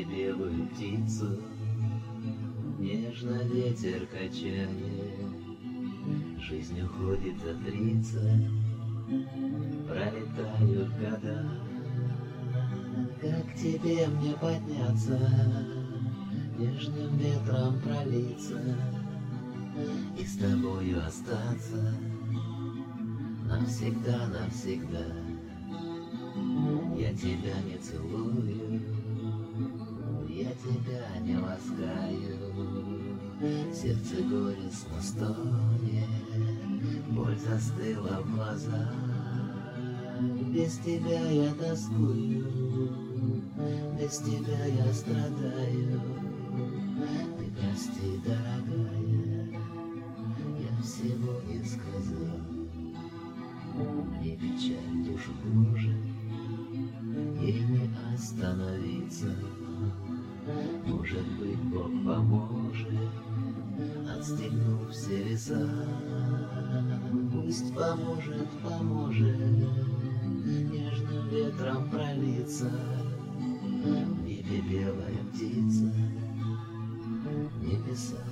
белую птицу нежно ветер качает. Жизнь уходит за 30, пролетают года. Как к тебе мне подняться, нежным ветром пролиться и с тобою остаться навсегда, навсегда. Я тебя не целую, я тебя не ласкаю, сердце горестно стонет, боль застыла в глазах. Без тебя я тоскую, без тебя я страдаю. Ты прости, дорогая, я всего не сказал. Мне печаль душу гложет, ей не остановиться. Может быть, Бог поможет, отстегнув все веса. Пусть поможет, поможет нежным ветром пролиться. В небе белая птица, небеса